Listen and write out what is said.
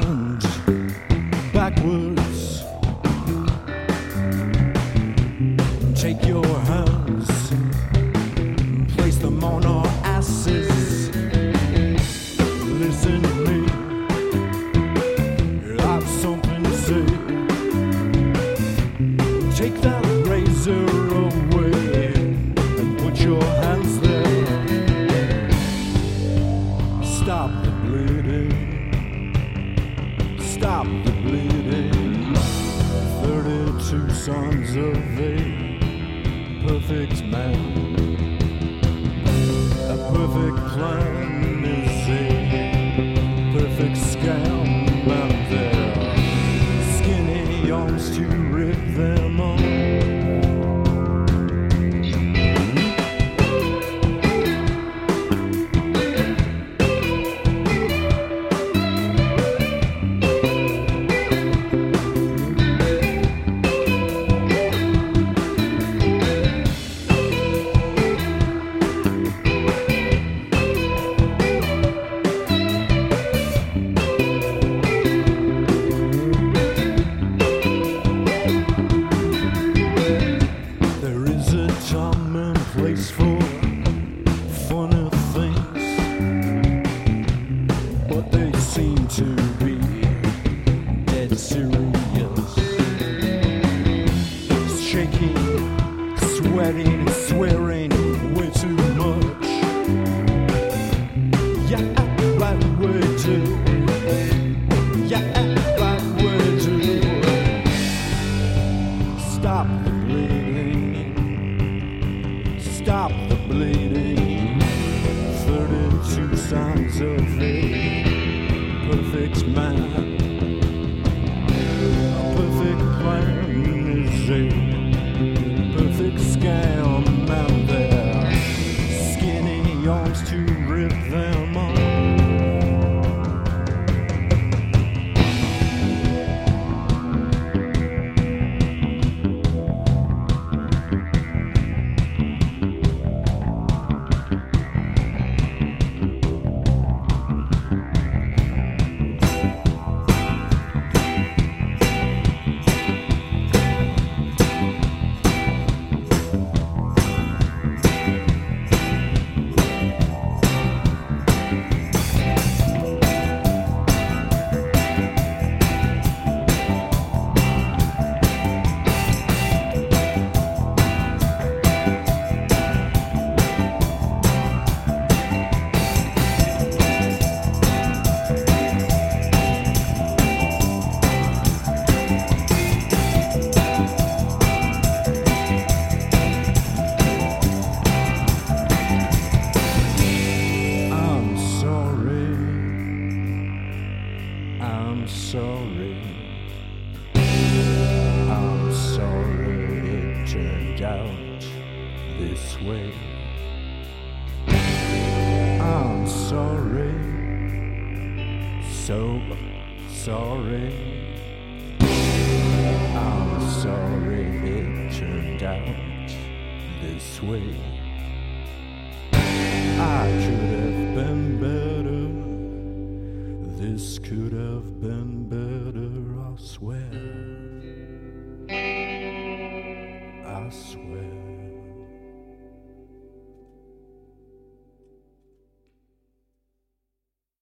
hand backwards. Take your hands, place them on our asses. Listen to me, I've something to say. Take that razor away and put your hands there. Stop the bleeding, stop the bleeding. 32 sons of a perfect man. A perfect plan is a perfect scam out there. Skinny arms to rip them off. Time and place for funny things, but they seem to be dead serious. Shaking, sweating, and swearing way too much. Yeah, right way too. Yeah, right way too. Stop the bleeding. Stop the bleeding. 32 signs of a perfect man. A perfect plan is a perfect scam out there. Skinny arms to rip them off. I'm sorry, I'm sorry it turned out this way. I'm sorry, so sorry. I'm sorry it turned out this way. I could have been better. This could have been better, I swear. I swear.